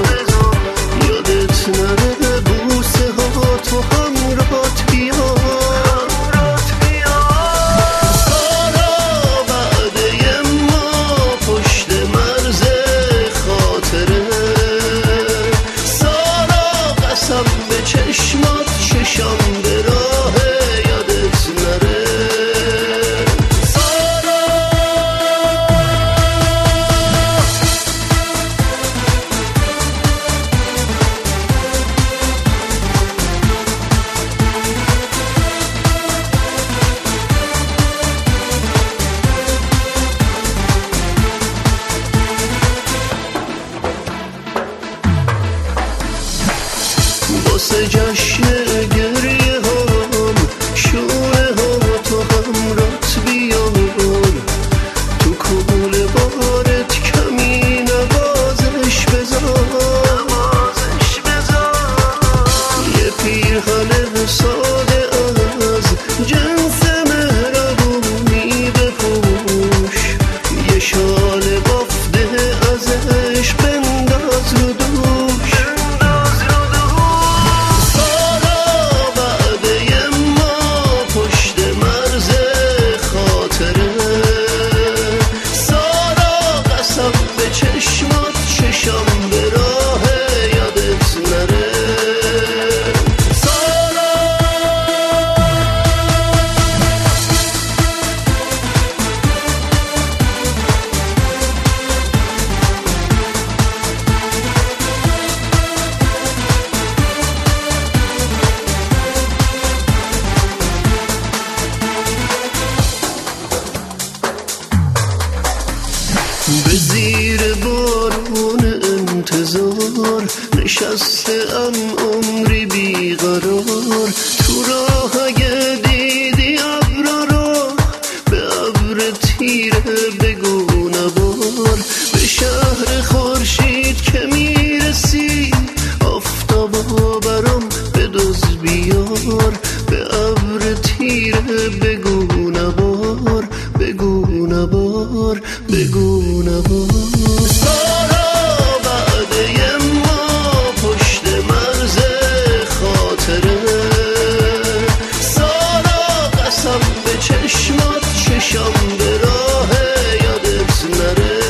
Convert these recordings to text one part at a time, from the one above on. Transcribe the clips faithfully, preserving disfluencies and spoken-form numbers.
یادت نره بوسه ها تو همراهت بیاد. سارا وعده ما پشت مرز خاطره، سارا قسم به چشمات چشم به راه یادت نره. واسه جشن گریه هم شونه ها تو همرات بیار، تو کول بارت کمی نوازش بذار. یه پیرهن ساده از جنس مهربونی بپوش، یه شال بافته ازش بنداز رو دوش. چشمات چشم به راه یادت نره. سارا به زیر بارون انتظار نشسته ام عمری بیقرار. تو راه اگه دیدی ابرا رو به ابر تیره بگو نبار. به شهر خورشید که میرسی آفتابا برام بدوز بیار. به ابر تیره بگو نبار، بگو نبار، بگو نبار. سارا وعده ما پشت مرز خاطره، سارا قسم به چشمات چشم به راه یادت نره.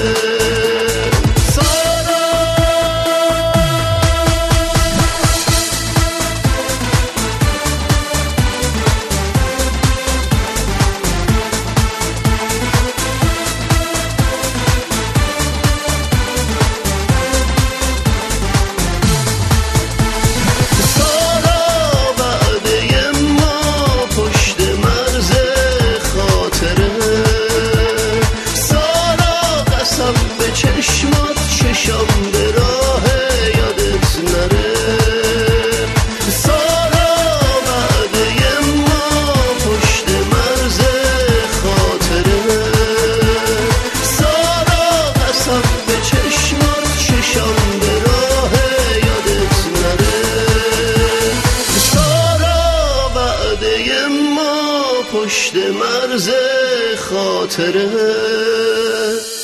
چشمات چشم به راه یادت نره. سارا وعده ما پشت مرز خاطره، سارا قسم به چشمات چشم به راه یادت نره. سارا وعده ما پشت مرز خاطره.